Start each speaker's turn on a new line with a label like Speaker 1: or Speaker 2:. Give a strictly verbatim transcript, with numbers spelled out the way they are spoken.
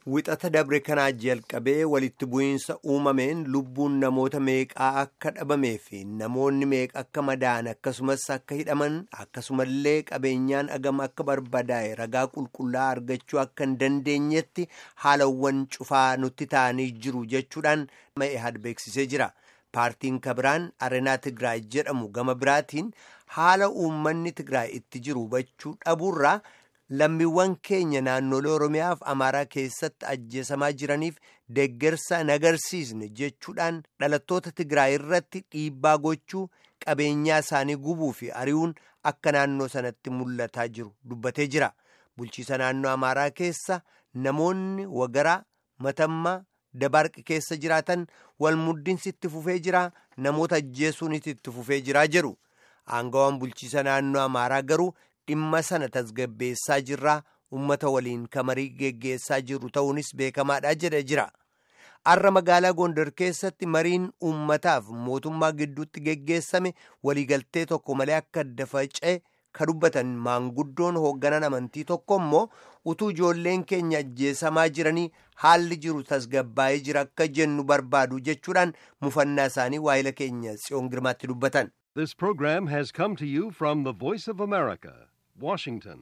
Speaker 1: Wixata dabre kanaa jalqabee walitti bu'iinsa uumameen lubbuun namoota meeqaa akka dhabamee fi namoonni meeqa akka madaa'an akkasumas akka hidhaman akkasumallee qabeenyaan agam akka barbadaa'e ragaa qulqullaa'aa argachuu akka hin dandeenyetti haalawwan cufaa nutti ta'anii jiru jechuudhaan Ma'ihad beeksisee jira. Paartiin kabiraan Areenaa Tigraay jedhamu gama biraatiin haala uummanni Tigraay itti jiru hubachuu dhabuurraa lammiiwwan keenya naannolee Oromiyaaf Amaaraa keessatti ajjeesamaa jiraniif deeggarsa hin agarsiisne jechuudhaan dhalattoota Tigraay irratti dhiibbaa gochuu qabeenyaa isaanii gubuu fi ari'uun akka naannoo sanatti mul'ataa jiru dubbatee jira. Bulchiisa naannoo Amaaraa keessa namoonni Wagaraa, Matammaa, Dabaarqi keessa jiraatan wal muddinsi itti fufee jira, namoota ajjeesuunis itti fufee jira jedhu. Aangawaan bulchiisa naannoo Amaaraa garuu dhimma sana tasgabbeessaa jirraa ummata waliin kamarii geggeessaa jiru ta'uunis beekamaadha jedha jira. Har'a magaalaa Gondar keessatti mariin ummataaf mootummaa gidduutti geggeessame waliigaltee tokko malee akka adda faca'e ka dubbatan maanguddoon hoogganan amantii tokko immoo utuu ijoolleen keenya ajjeesamaa jiranii haalli jiru tasgabbaa'ee jira akka jennu barbaadu jechuudhaan mufannaa isaanii waa'ila keenya Tsiyoon Girmaatti dubbatan.
Speaker 2: This program has come to you from the Voice of America, Washington.